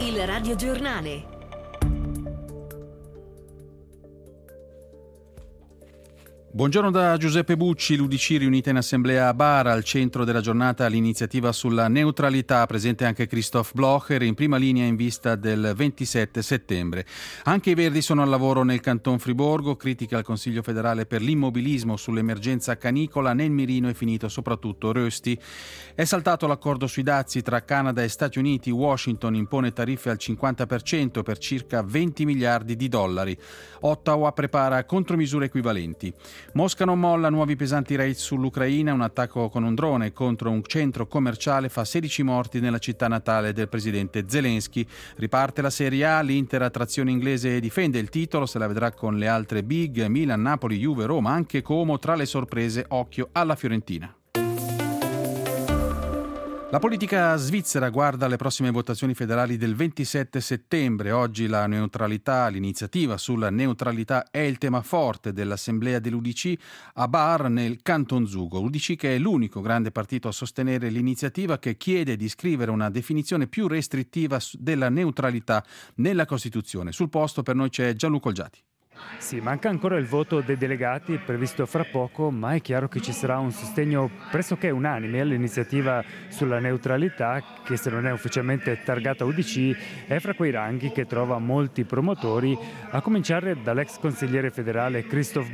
Il radiogiornale. Buongiorno da Giuseppe Bucci. L'UDC riunita in assemblea a Bar, al centro della giornata l'iniziativa sulla neutralità, presente anche Christoph Blocher, in prima linea in vista del 27 settembre. Anche i Verdi sono al lavoro nel Canton Friburgo, critica al Consiglio federale per l'immobilismo sull'emergenza canicola, nel mirino è finito soprattutto Rösti. È saltato l'accordo sui dazi tra Canada e Stati Uniti, Washington impone tariffe al 50% per circa 20 miliardi di dollari. Ottawa prepara contromisure equivalenti. Mosca non molla, nuovi pesanti raid sull'Ucraina, un attacco con un drone contro un centro commerciale fa 16 morti nella città natale del presidente Zelensky. Riparte la Serie A, l'Inter a trazione inglese difende il titolo, se la vedrà con le altre big, Milan, Napoli, Juve, Roma, anche Como, tra le sorprese occhio alla Fiorentina. La politica svizzera guarda alle prossime votazioni federali del 27 settembre. Oggi la neutralità, l'iniziativa sulla neutralità è il tema forte dell'assemblea dell'UDC a Bar nel Canton Zugo. L'UDC che è l'unico grande partito a sostenere l'iniziativa, che chiede di scrivere una definizione più restrittiva della neutralità nella Costituzione. Sul posto per noi c'è Gianluca Olgiati. Sì, manca ancora il voto dei delegati previsto fra poco, ma è chiaro che ci sarà un sostegno pressoché unanime all'iniziativa sulla neutralità, che se non è ufficialmente targata UDC è fra quei ranghi che trova molti promotori, a cominciare dall'ex consigliere federale Christoph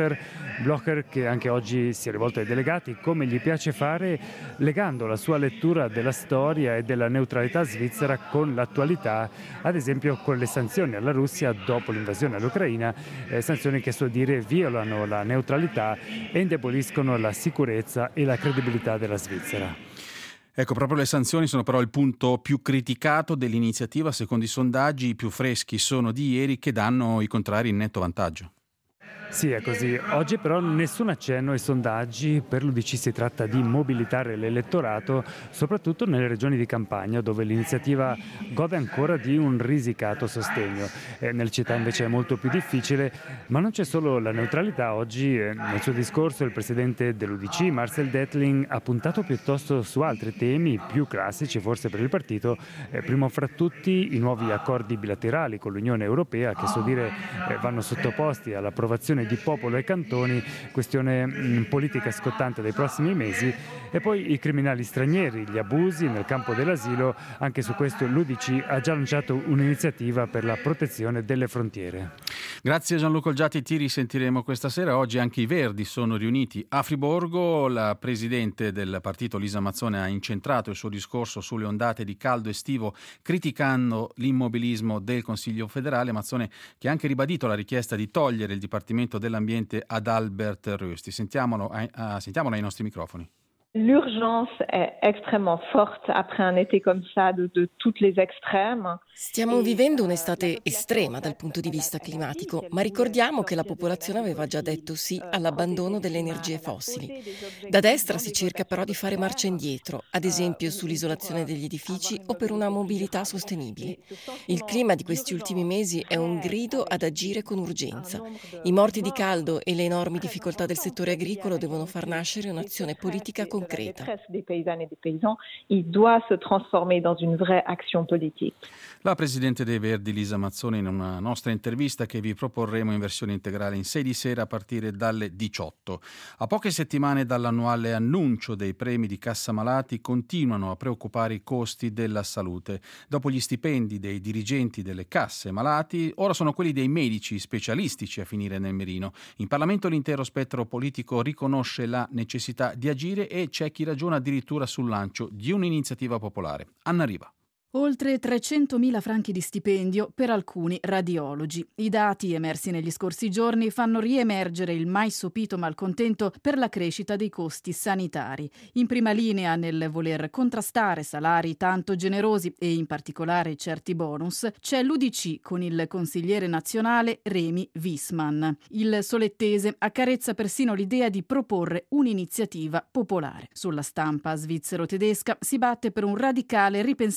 Blocher, che anche oggi si è rivolto ai delegati, come gli piace fare, legando la sua lettura della storia e della neutralità svizzera con l'attualità, ad esempio con le sanzioni alla Russia dopo l'invasione all'Ucraina, sanzioni che a suo dire violano la neutralità e indeboliscono la sicurezza e la credibilità della Svizzera. Ecco, proprio le sanzioni sono però il punto più criticato dell'iniziativa. Secondo i sondaggi, i più freschi sono di ieri, che danno i contrari in netto vantaggio. Sì, è così. Oggi però nessun accenno ai sondaggi. Per l'UDC si tratta di mobilitare l'elettorato, soprattutto nelle regioni di campagna, dove l'iniziativa gode ancora di un risicato sostegno. Nelle città invece è molto più difficile, ma non c'è solo la neutralità. Oggi nel suo discorso il presidente dell'UDC, Marcel Dettling, ha puntato piuttosto su altri temi più classici forse per il partito, primo fra tutti i nuovi accordi bilaterali con l'Unione Europea, che a suo dire vanno sottoposti all'approvazione di popolo e cantoni, questione politica scottante dei prossimi mesi, e poi i criminali stranieri, gli abusi nel campo dell'asilo. Anche su questo l'UDC ha già lanciato un'iniziativa per la protezione delle frontiere. Grazie Gianluca Olgiati, ti risentiremo questa sera. Oggi anche i Verdi sono riuniti a Friburgo. La presidente del partito Lisa Mazzone ha incentrato il suo discorso sulle ondate di caldo estivo, criticando l'immobilismo del Consiglio federale. Mazzone che ha anche ribadito la richiesta di togliere il Dipartimento dell'Ambiente ad Albert Rösti. Sentiamolo ai nostri microfoni. L'urgence est extrêmement forte après un été comme ça de toutes les extrêmes. Stiamo vivendo un'estate estrema dal punto di vista climatico, ma ricordiamo che la popolazione aveva già detto sì all'abbandono delle energie fossili. Da destra si cerca però di fare marcia indietro, ad esempio sull'isolazione degli edifici o per una mobilità sostenibile. Il clima di questi ultimi mesi è un grido ad agire con urgenza. I morti di caldo e le enormi difficoltà del settore agricolo devono far nascere un'azione politica concreta. La détresse des paysannes et des paysans, il doit se transformer dans une vraie action politique. La presidente dei Verdi Lisa Mazzone in una nostra intervista che vi proporremo in versione integrale in 6 di sera a partire dalle 18. A poche settimane dall'annuale annuncio dei premi di cassa malati continuano a preoccupare i costi della salute. Dopo gli stipendi dei dirigenti delle casse malati, ora sono quelli dei medici specialistici a finire nel mirino. In Parlamento l'intero spettro politico riconosce la necessità di agire e c'è chi ragiona addirittura sul lancio di un'iniziativa popolare. Anna Riva. Oltre 300.000 franchi di stipendio per alcuni radiologi. I dati emersi negli scorsi giorni fanno riemergere il mai sopito malcontento per la crescita dei costi sanitari. In prima linea nel voler contrastare salari tanto generosi e in particolare certi bonus c'è l'UDC con il consigliere nazionale Remi Wisman. Il solettese accarezza persino l'idea di proporre un'iniziativa popolare. Sulla stampa svizzero-tedesca si batte per un radicale ripensamento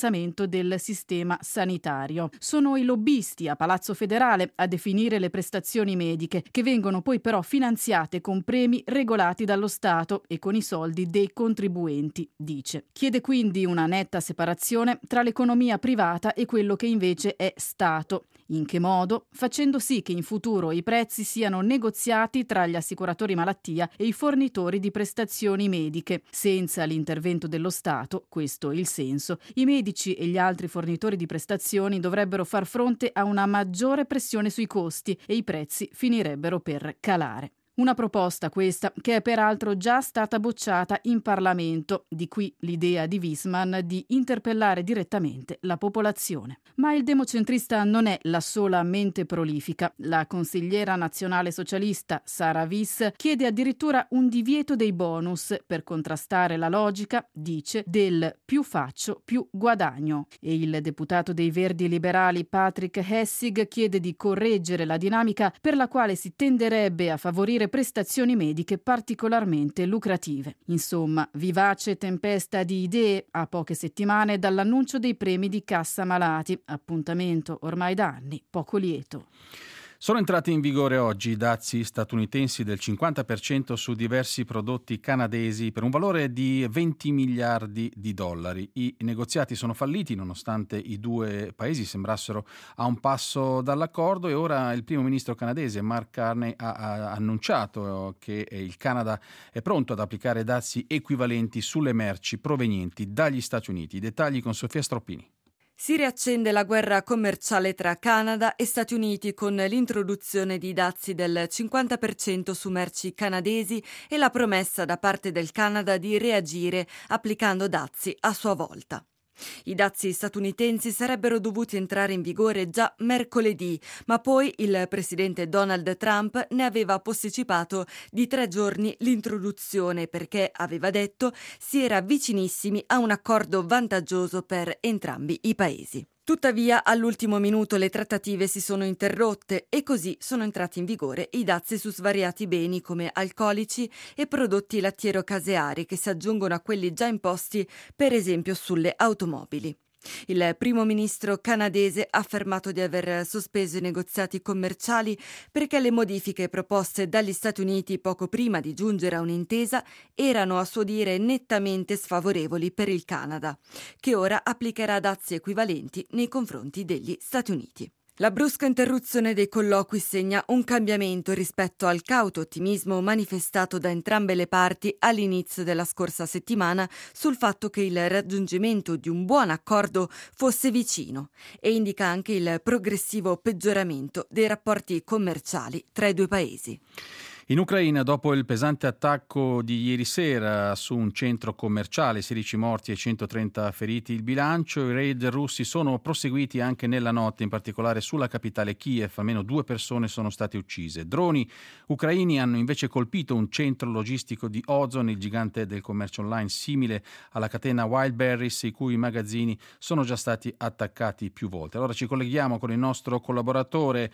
miglioramento del sistema sanitario. Sono i lobbisti a Palazzo Federale a definire le prestazioni mediche, che vengono poi però finanziate con premi regolati dallo Stato e con i soldi dei contribuenti, dice. Chiede quindi una netta separazione tra l'economia privata e quello che invece è Stato. In che modo? Facendo sì che in futuro i prezzi siano negoziati tra gli assicuratori malattia e i fornitori di prestazioni mediche. Senza l'intervento dello Stato, questo è il senso, i medici e gli altri fornitori di prestazioni dovrebbero far fronte a una maggiore pressione sui costi e i prezzi finirebbero per calare. Una proposta questa che è peraltro già stata bocciata in Parlamento, di qui l'idea di Wiesmann di interpellare direttamente la popolazione. Ma il democentrista non è la sola mente prolifica. La consigliera nazionale socialista Sara Vis chiede addirittura un divieto dei bonus per contrastare la logica, dice, del più faccio più guadagno. E il deputato dei Verdi Liberali Patrick Hessig chiede di correggere la dinamica per la quale si tenderebbe a favorire prestazioni mediche particolarmente lucrative. Insomma, vivace tempesta di idee a poche settimane dall'annuncio dei premi di cassa malati, appuntamento ormai da anni poco lieto. Sono entrati in vigore oggi i dazi statunitensi del 50% su diversi prodotti canadesi per un valore di 20 miliardi di dollari. I negoziati sono falliti nonostante i due paesi sembrassero a un passo dall'accordo e ora il primo ministro canadese Mark Carney ha annunciato che il Canada è pronto ad applicare dazi equivalenti sulle merci provenienti dagli Stati Uniti. I dettagli con Sofia Stroppini. Si riaccende la guerra commerciale tra Canada e Stati Uniti con l'introduzione di dazi del 50% su merci canadesi e la promessa da parte del Canada di reagire applicando dazi a sua volta. I dazi statunitensi sarebbero dovuti entrare in vigore già mercoledì, ma poi il presidente Donald Trump ne aveva posticipato di 3 giorni l'introduzione perché, aveva detto, si era vicinissimi a un accordo vantaggioso per entrambi i paesi. Tuttavia, all'ultimo minuto le trattative si sono interrotte e così sono entrati in vigore i dazi su svariati beni come alcolici e prodotti lattiero-caseari che si aggiungono a quelli già imposti, per esempio, sulle automobili. Il primo ministro canadese ha affermato di aver sospeso i negoziati commerciali perché le modifiche proposte dagli Stati Uniti poco prima di giungere a un'intesa erano, a suo dire, nettamente sfavorevoli per il Canada, che ora applicherà dazi equivalenti nei confronti degli Stati Uniti. La brusca interruzione dei colloqui segna un cambiamento rispetto al cauto ottimismo manifestato da entrambe le parti all'inizio della scorsa settimana sul fatto che il raggiungimento di un buon accordo fosse vicino e indica anche il progressivo peggioramento dei rapporti commerciali tra i due paesi. In Ucraina, dopo il pesante attacco di ieri sera su un centro commerciale, 16 morti e 130 feriti il bilancio, i raid russi sono proseguiti anche nella notte, in particolare sulla capitale Kiev. Almeno 2 persone sono state uccise. Droni ucraini hanno invece colpito un centro logistico di Ozon, il gigante del commercio online simile alla catena Wildberries, i cui magazzini sono già stati attaccati più volte. Allora ci colleghiamo con il nostro collaboratore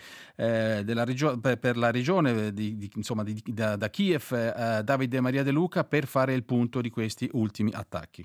per la regione da Kiev, Davide Maria De Luca, per fare il punto di questi ultimi attacchi.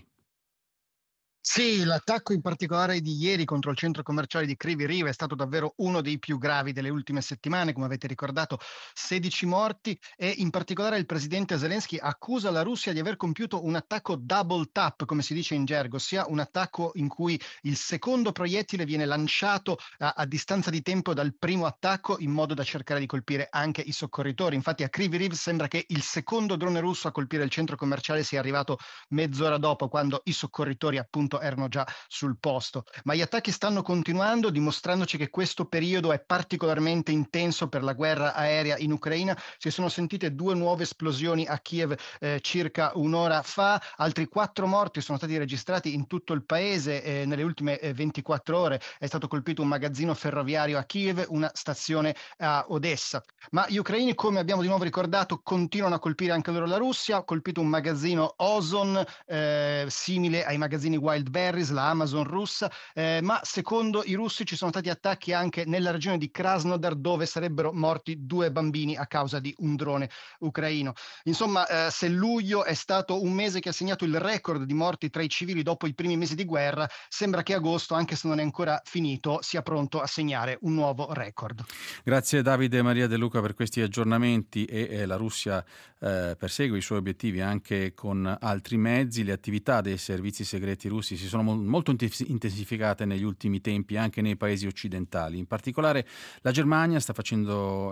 Sì, l'attacco in particolare di ieri contro il centro commerciale di Kryvyi Rih è stato davvero uno dei più gravi delle ultime settimane, come avete ricordato, 16 morti e in particolare il presidente Zelensky accusa la Russia di aver compiuto un attacco double tap, come si dice in gergo, ossia un attacco in cui il secondo proiettile viene lanciato a distanza di tempo dal primo attacco in modo da cercare di colpire anche i soccorritori. Infatti a Kryvyi Rih sembra che il secondo drone russo a colpire il centro commerciale sia arrivato mezz'ora dopo, quando i soccorritori appunto erano già sul posto. Ma gli attacchi stanno continuando, dimostrandoci che questo periodo è particolarmente intenso per la guerra aerea in Ucraina. Si sono sentite 2 nuove esplosioni a Kiev circa un'ora fa, altri 4 morti sono stati registrati in tutto il paese nelle ultime 24 ore. È stato colpito un magazzino ferroviario a Kiev, una stazione a Odessa. Ma gli ucraini, come abbiamo di nuovo ricordato, continuano a colpire anche loro la Russia. Ha colpito un magazzino Ozon simile ai magazzini Wildberries Wildberries, la Amazon russa, ma secondo i russi ci sono stati attacchi anche nella regione di Krasnodar, dove sarebbero morti 2 bambini a causa di un drone ucraino. Insomma, se luglio è stato un mese che ha segnato il record di morti tra i civili dopo i primi mesi di guerra, sembra che agosto, anche se non è ancora finito, sia pronto a segnare un nuovo record. Grazie Davide e Maria De Luca per questi aggiornamenti. La Russia persegue i suoi obiettivi anche con altri mezzi. Le attività dei servizi segreti russi si sono molto intensificate negli ultimi tempi anche nei paesi occidentali. In particolare in Germania sta facendo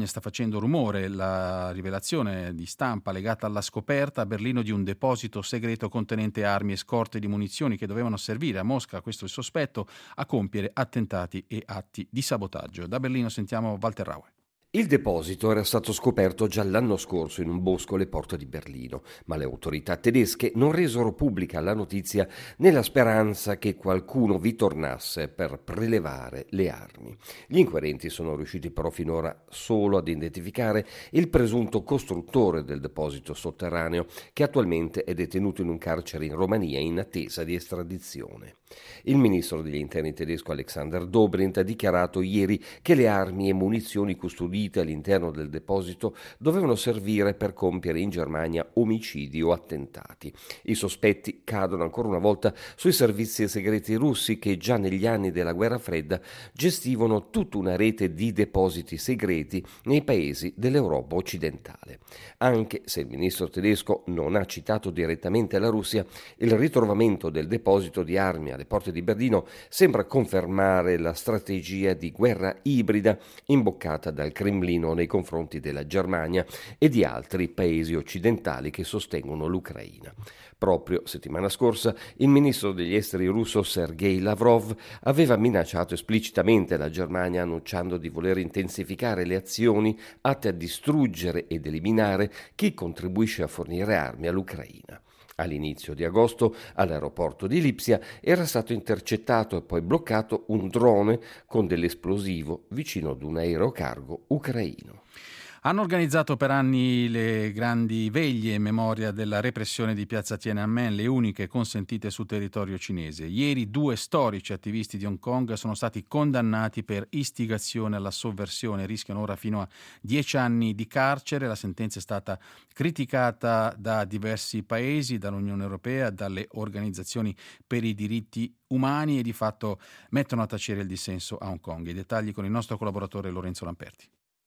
rumore la rivelazione di stampa legata alla scoperta a Berlino di un deposito segreto contenente armi e scorte di munizioni che dovevano servire a Mosca, questo è il sospetto, a compiere attentati e atti di sabotaggio. Da Berlino sentiamo Walter Raue. Il deposito era stato scoperto già l'anno scorso in un bosco alle porte di Berlino, ma le autorità tedesche non resero pubblica la notizia nella speranza che qualcuno vi tornasse per prelevare le armi. Gli inquirenti sono riusciti però finora solo ad identificare il presunto costruttore del deposito sotterraneo, che attualmente è detenuto in un carcere in Romania in attesa di estradizione. Il ministro degli interni tedesco Alexander Dobrindt ha dichiarato ieri che le armi e munizioni custodite all'interno del deposito dovevano servire per compiere in Germania omicidi o attentati. I sospetti cadono ancora una volta sui servizi segreti russi, che già negli anni della guerra fredda gestivano tutta una rete di depositi segreti nei paesi dell'Europa occidentale. Anche se il ministro tedesco non ha citato direttamente la Russia, il ritrovamento del deposito di armi alle porte di Berlino sembra confermare la strategia di guerra ibrida imboccata dal Cremlino nei confronti della Germania e di altri paesi occidentali che sostengono l'Ucraina. Proprio settimana scorsa il ministro degli esteri russo Sergei Lavrov aveva minacciato esplicitamente la Germania, annunciando di voler intensificare le azioni atte a distruggere ed eliminare chi contribuisce a fornire armi all'Ucraina. All'inizio di agosto, all'aeroporto di Lipsia, era stato intercettato e poi bloccato un drone con dell'esplosivo vicino ad un aerocargo ucraino. Hanno organizzato per anni le grandi veglie in memoria della repressione di piazza Tiananmen, le uniche consentite sul territorio cinese. Ieri 2 storici attivisti di Hong Kong sono stati condannati per istigazione alla sovversione, rischiano ora fino a 10 anni di carcere. La sentenza è stata criticata da diversi paesi, dall'Unione Europea, dalle organizzazioni per i diritti umani e di fatto mettono a tacere il dissenso a Hong Kong. I dettagli con il nostro collaboratore Lorenzo Lamperti.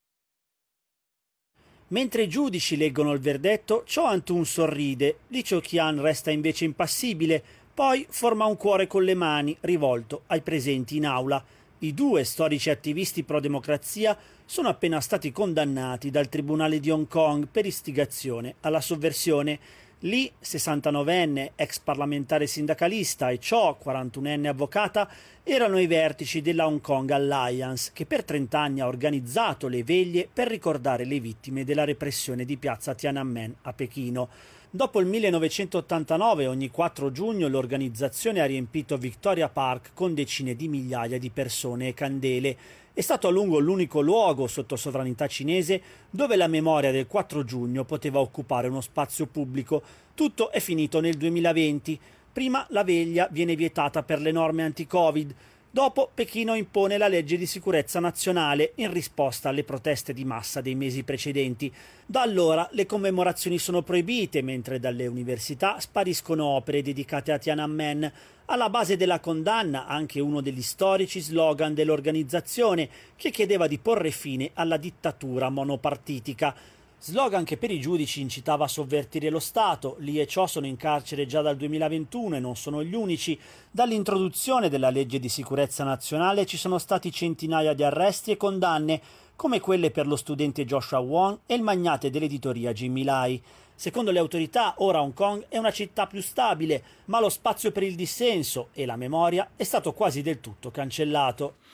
Mentre i giudici leggono il verdetto, Cho Antun sorride, Li Keqiang resta invece impassibile, poi forma un cuore con le mani rivolto ai presenti in aula. I 2 storici attivisti pro-democrazia sono appena stati condannati dal Tribunale di Hong Kong per istigazione alla sovversione. Li, 69enne, ex parlamentare sindacalista, e Cho, 41enne avvocata, erano ai vertici della Hong Kong Alliance, che per 30 anni ha organizzato le veglie per ricordare le vittime della repressione di piazza Tiananmen a Pechino. Dopo il 1989, ogni 4 giugno, l'organizzazione ha riempito Victoria Park con decine di migliaia di persone e candele. È stato a lungo l'unico luogo sotto sovranità cinese dove la memoria del 4 giugno poteva occupare uno spazio pubblico. Tutto è finito nel 2020. Prima la veglia viene vietata per le norme anti-Covid. Dopo Pechino impone la legge di sicurezza nazionale in risposta alle proteste di massa dei mesi precedenti. Da allora le commemorazioni sono proibite, mentre dalle università spariscono opere dedicate a Tiananmen. Alla base della condanna anche uno degli storici slogan dell'organizzazione, che chiedeva di porre fine alla dittatura monopartitica. Slogan che per i giudici incitava a sovvertire lo Stato. Li e Cho sono in carcere già dal 2021 e non sono gli unici. Dall'introduzione della legge di sicurezza nazionale ci sono stati centinaia di arresti e condanne, come quelle per lo studente Joshua Wong e il magnate dell'editoria Jimmy Lai. Secondo le autorità, ora Hong Kong è una città più stabile, ma lo spazio per il dissenso e la memoria è stato quasi del tutto cancellato.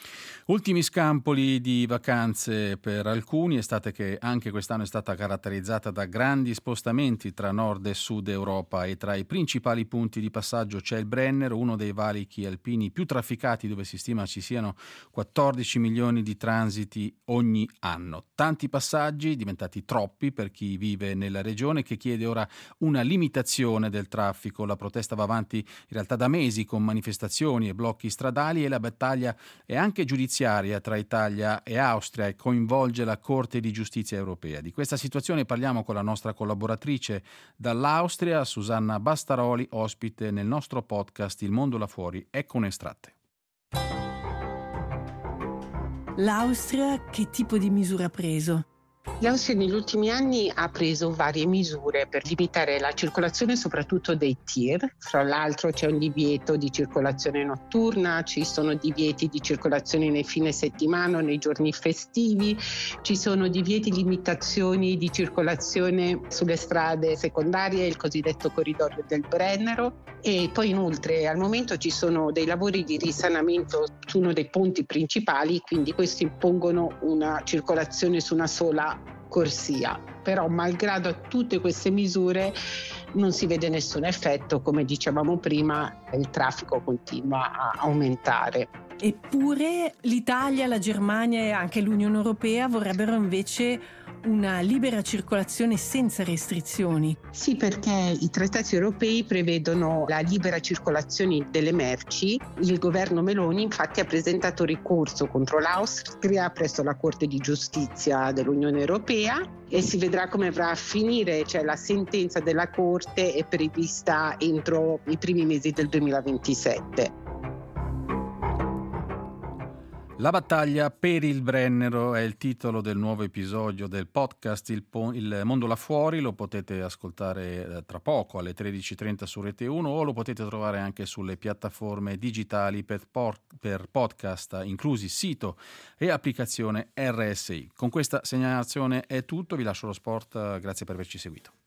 Ultimi scampoli di vacanze per alcuni, estate che anche quest'anno è stata caratterizzata da grandi spostamenti tra nord e sud Europa, e tra i principali punti di passaggio c'è il Brennero, uno dei valichi alpini più trafficati, dove si stima ci siano 14 milioni di transiti ogni anno. Tanti passaggi, diventati troppi per chi vive nella regione, che chiede ora una limitazione del traffico. La protesta va avanti in realtà da mesi, con manifestazioni e blocchi stradali, e la battaglia è anche giudiziaria tra Italia e Austria e coinvolge la Corte di Giustizia europea. Di questa situazione parliamo con la nostra collaboratrice dall'Austria, Susanna Bastaroli, ospite nel nostro podcast Il Mondo là fuori. Ecco un estratto. L'Austria che tipo di misura ha preso? L'Austria negli ultimi anni ha preso varie misure per limitare la circolazione, soprattutto dei TIR. Fra l'altro c'è un divieto di circolazione notturna, ci sono divieti di circolazione nei fine settimana, nei giorni festivi, ci sono divieti, limitazioni di circolazione sulle strade secondarie, il cosiddetto corridoio del Brennero, e poi inoltre al momento ci sono dei lavori di risanamento su uno dei ponti principali, quindi questi impongono una circolazione su una sola corsia. Però malgrado tutte queste misure non si vede nessun effetto, come dicevamo prima, il traffico continua a aumentare. Eppure l'Italia, la Germania e anche l'Unione Europea vorrebbero invece una libera circolazione senza restrizioni. Sì, perché i trattati europei prevedono la libera circolazione delle merci. Il governo Meloni infatti ha presentato ricorso contro l'Austria presso la Corte di Giustizia dell'Unione Europea, e si vedrà come avrà a finire. Cioè, la sentenza della Corte è prevista entro i primi mesi del 2027. La battaglia per il Brennero è il titolo del nuovo episodio del podcast Il Mondo là fuori. Lo potete ascoltare tra poco alle 13.30 su Rete 1, o lo potete trovare anche sulle piattaforme digitali per podcast, inclusi sito e applicazione RSI. Con questa segnalazione è tutto, vi lascio lo sport, grazie per averci seguito.